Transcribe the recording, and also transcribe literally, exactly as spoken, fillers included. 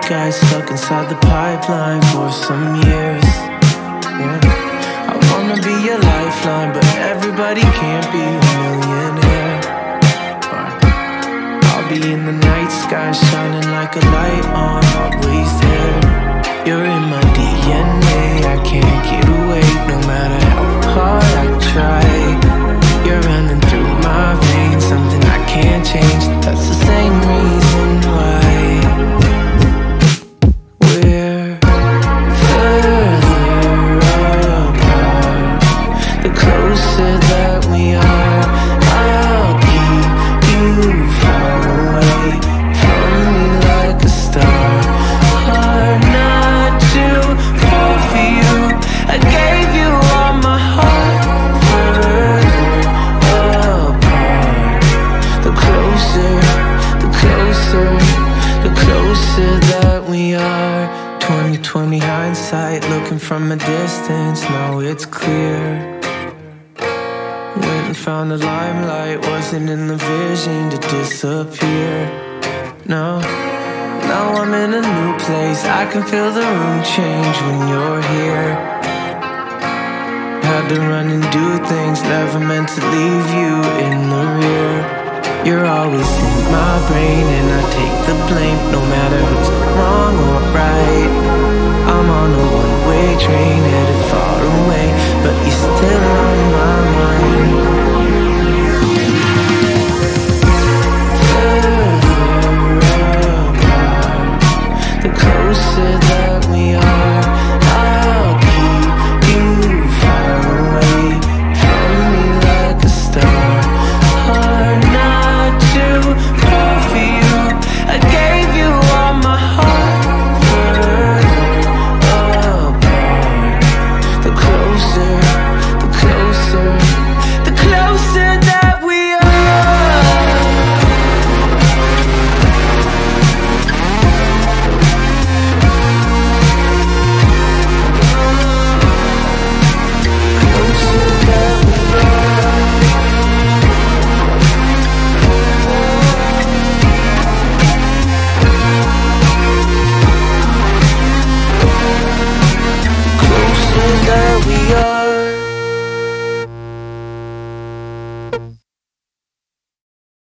skies stuck inside the pipeline for some years. Yeah, I wanna be your lifeline, but everybody can't be a millionaire. I'll be in the night sky, shining like a light on, always there. You're in my D N A, I can't get away, no matter how hard I try. You're running through my veins, something I can't change. That's the same reason why we're further apart. The closer that we are, I'll keep you far away from me like a star. Hard not to fall for you, I gave you all my heart. Further apart, the closer, the closer, the closer that we are. twenty twenty hindsight, looking from a distance, now it's clear. Went and found the limelight, wasn't in the vision to disappear. No, now I'm in a new place, I can feel the room change when you're here. Had to run and do things, never meant to leave you in the rear. You're always in my brain and I take the blame, no matter who's wrong or right. I'm on a one-way train headed far away, but you're still on my mind.